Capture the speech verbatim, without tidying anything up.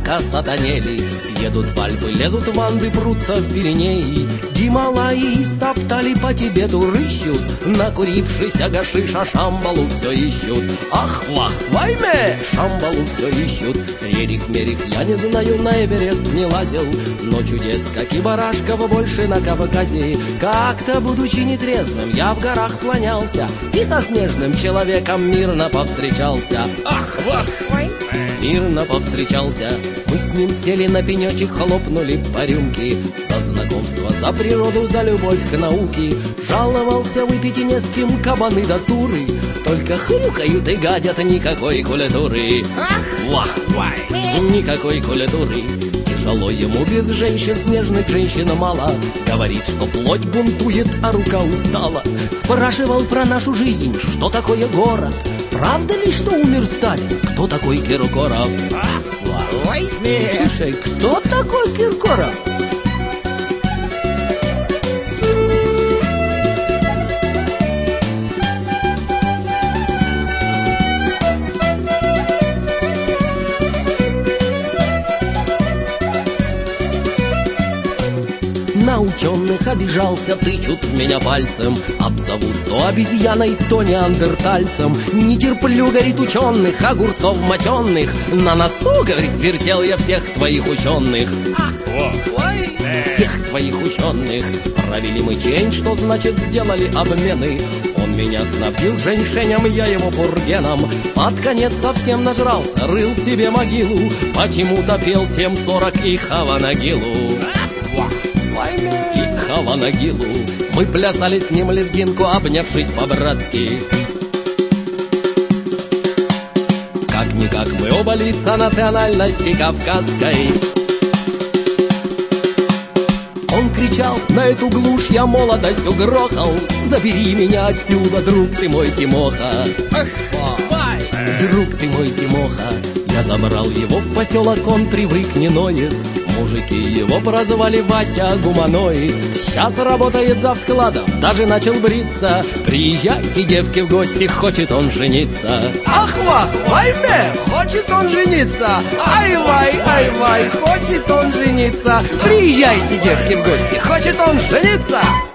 однако сатанели. Едут в Альпы, лезут в Анды, прутся в Пиренеи. Гималаи стоптали, по Тибету рыщут, накурившись гашиша Шамбалу все ищут. Ах, вах, вайме, Шамбалу все ищут. Ерих-мерих я не знаю, на Эверест не лазил, но чудес, как и Барашкова, больше на Кавказе. Как-то, будучи нетрезвым, я в горах слонялся и со снежным человеком мирно повстречался. Ах, вах, мирно повстречался. Мы с ним сели на пенечек, хлопнули по рюмке. За знакомство, за природу, за любовь к науке. Жаловался выпить и не с кем кабаны да туры, только хрюкают и гадят, никакой культуры. Ах, вах, вай, никакой культуры. Тяжело ему без женщин, снежных женщин мало. Говорит, что плоть бунтует, а рука устала. Спрашивал про нашу жизнь, что такое город. Правда ли, что умер Сталин? Кто такой Киркоров? А? Слушай, кто такой Киркоров? На ученых обижался, тычут в меня пальцем, обзовут то обезьяной, то неандертальцем. Не терплю, говорит, ученых, огурцов моченых. На носу, говорит, вертел я всех твоих ученых. Ах, ой, всех твоих ученых. Провели мы чень, что значит сделали обмены. Он меня снабдил женьшенем, я его пургеном. Под конец совсем нажрался, рыл себе могилу. Почему-то пел семь сорок и Хаванагилу. И Хаванагилу. Мы плясали с ним лезгинку, обнявшись по-братски. Как-никак мы оба лица национальности кавказской. Он кричал на эту глушь, я молодость угрохал. Забери меня отсюда, друг ты мой Тимоха. Эх, друг ты мой Тимоха. Я забрал его в поселок, он привык, не ноет. Мужики его прозвали Вася Гуманоид. Сейчас работает за складом, даже начал бриться. Приезжайте, девки, в гости, хочет он жениться. Ах, вах, вайме, хочет он жениться. Ай-вай, ай-вай, хочет он жениться. Приезжайте, девки, в гости, хочет он жениться.